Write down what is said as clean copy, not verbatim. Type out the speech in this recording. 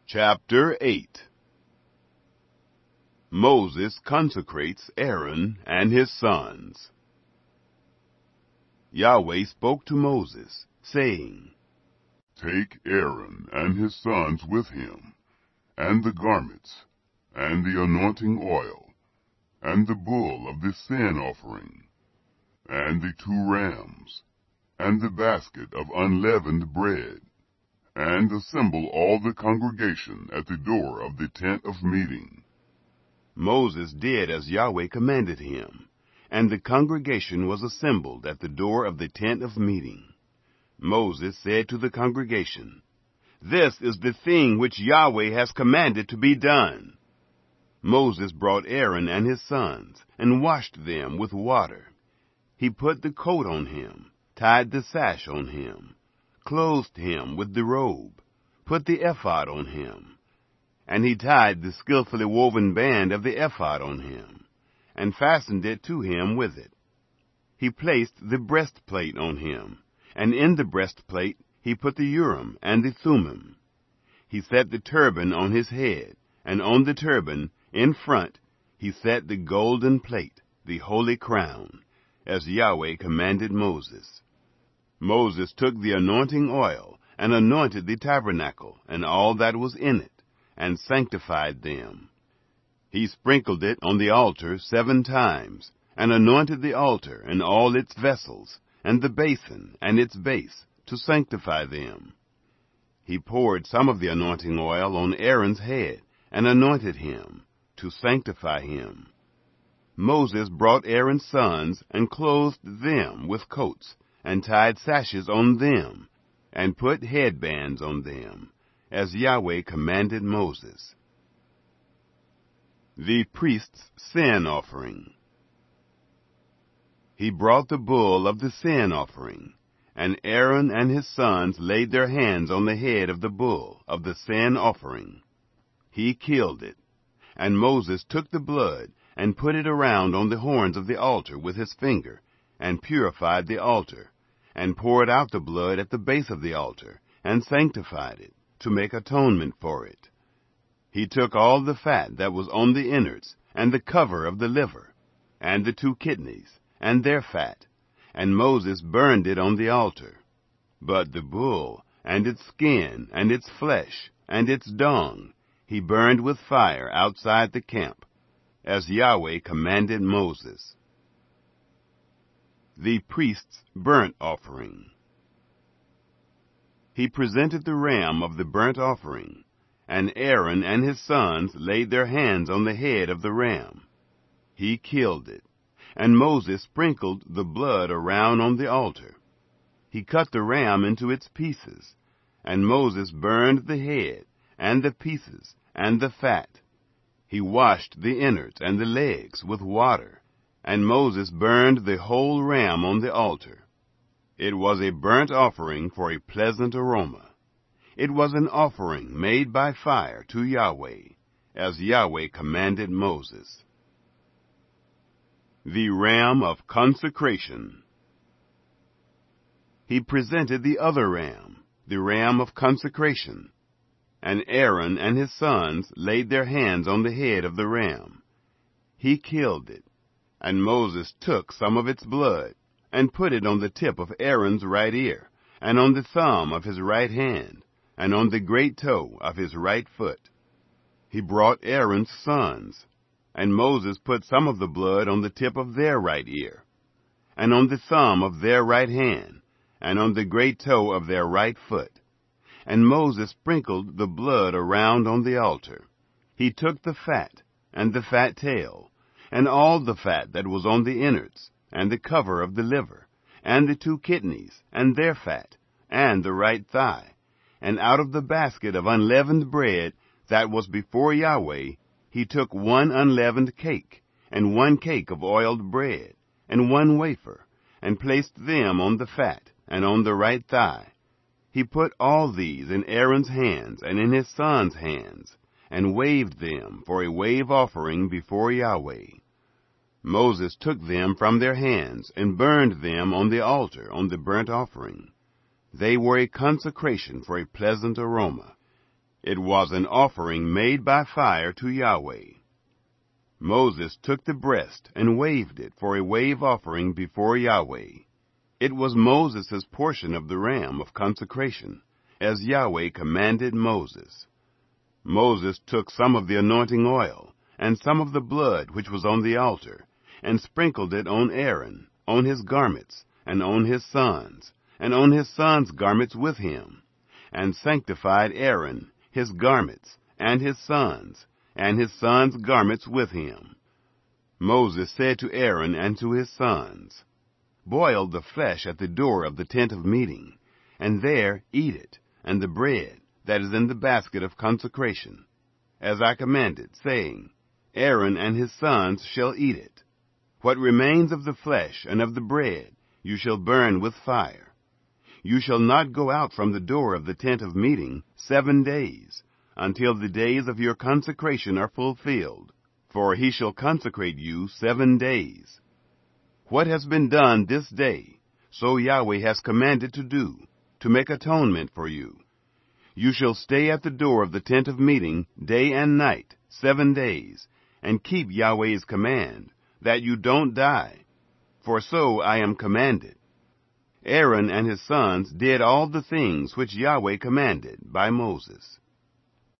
Chapter 8. Moses consecrates Aaron and his sons. Yahweh spoke to Moses, saying, Take Aaron and his sons with him, and the garments, and the anointing oil, and the bull of the sin offering, and the 2 rams, and the basket of unleavened bread, and assemble all the congregation at the door of the tent of meeting. Moses did as Yahweh commanded him, and the congregation was assembled at the door of the tent of meeting. Moses said to the congregation, This is the thing which Yahweh has commanded to be done. Moses brought Aaron and his sons, and washed them with water. He put the coat on him, tied the sash on him, clothed him with the robe, put the ephod on him, and he tied the skillfully woven band of the ephod on him, and fastened it to him with it. He placed the breastplate on him, and in the breastplate he put the Urim and the Thummim. He set the turban on his head, and on the turban, in front, he set the golden plate, the holy crown, as Yahweh commanded Moses. Moses took the anointing oil, and anointed the tabernacle, and all that was in it, and sanctified them. He sprinkled it on the altar 7 times, and anointed the altar and all its vessels, and the basin and its base, to sanctify them. He poured some of the anointing oil on Aaron's head, and anointed him, to sanctify him. Moses brought Aaron's sons, and clothed them with coats, and tied sashes on them, and put headbands on them, as Yahweh commanded Moses. The priest's sin offering. He brought the bull of the sin offering, and Aaron and his sons laid their hands on the head of the bull of the sin offering. He killed it, and Moses took the blood and put it around on the horns of the altar with his finger, and purified the altar, and poured out the blood at the base of the altar, and sanctified it, to make atonement for it. He took all the fat that was on the innards, and the cover of the liver, and the 2 kidneys, and their fat, and Moses burned it on the altar. But the bull, and its skin, and its flesh, and its dung, he burned with fire outside the camp, as Yahweh commanded Moses. The priest's burnt offering. He presented the ram of the burnt offering, and Aaron and his sons laid their hands on the head of the ram. He killed it, and Moses sprinkled the blood around on the altar. He cut the ram into its pieces, and Moses burned the head, and the pieces, and the fat. He washed the innards and the legs with water, and Moses burned the whole ram on the altar. It was a burnt offering for a pleasant aroma. It was an offering made by fire to Yahweh, as Yahweh commanded Moses. The ram of consecration. He presented the other ram, the ram of consecration, and Aaron and his sons laid their hands on the head of the ram. He killed it, and Moses took some of its blood, and put it on the tip of Aaron's right ear, and on the thumb of his right hand, and on the great toe of his right foot. He brought Aaron's sons, and Moses put some of the blood on the tip of their right ear, and on the thumb of their right hand, and on the great toe of their right foot. And Moses sprinkled the blood around on the altar. He took the fat, and the fat tail, and all the fat that was on the innards, and the cover of the liver, and the 2 kidneys, and their fat, and the right thigh. And out of the basket of unleavened bread that was before Yahweh, he took 1 unleavened cake, and 1 cake of oiled bread, and 1 wafer, and placed them on the fat, and on the right thigh. He put all these in Aaron's hands and in his sons' hands, and waved them for a wave offering before Yahweh. Moses took them from their hands, and burned them on the altar on the burnt offering. They were a consecration for a pleasant aroma. It was an offering made by fire to Yahweh. Moses took the breast and waved it for a wave offering before Yahweh. It was Moses' portion of the ram of consecration, as Yahweh commanded Moses. Moses took some of the anointing oil, and some of the blood which was on the altar, and sprinkled it on Aaron, on his garments, and on his sons, and on his sons' garments with him, and sanctified Aaron, his garments, and his sons' garments with him. Moses said to Aaron and to his sons, "Boil the flesh at the door of the tent of meeting, and there eat it, and the bread that is in the basket of consecration, as I commanded, saying, Aaron and his sons shall eat it. What remains of the flesh and of the bread you shall burn with fire. You shall not go out from the door of the tent of meeting 7 days, until the days of your consecration are fulfilled, for he shall consecrate you 7 days. What has been done this day, so Yahweh has commanded to do, to make atonement for you. You shall stay at the door of the tent of meeting day and night 7 days, and keep Yahweh's command, that you don't die, for so I am commanded." Aaron and his sons did all the things which Yahweh commanded by Moses.